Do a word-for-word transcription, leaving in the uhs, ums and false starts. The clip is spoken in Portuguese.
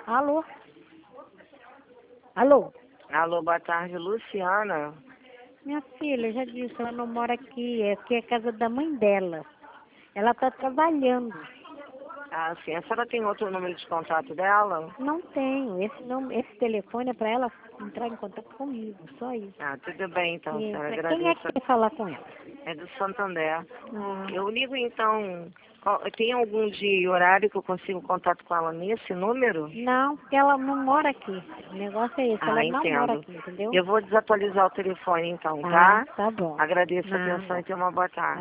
Alô? Alô? Alô, boa tarde, Luciana. Minha filha, já disse, ela não mora aqui, é aqui é a casa da mãe dela. Ela está trabalhando. Ah, sim. A senhora tem outro número de contato dela? Não tenho. Esse, não, esse telefone é para ela entrar em contato comigo, só isso. Ah, tudo bem então, E, senhora. pra quem é Agradeço. que quer falar com ela? É do Santander. Ah, Eu ligo então. qual- Tem algum dia e horário que eu consigo contato com ela nesse número? não, porque ela não mora aqui. O negócio é esse, ela Ah, não mora entendo. aqui, entendeu? Eu vou desatualizar o telefone então, Ah, tá? tá bom. Agradeço a atenção Nada. e tenha uma boa tarde.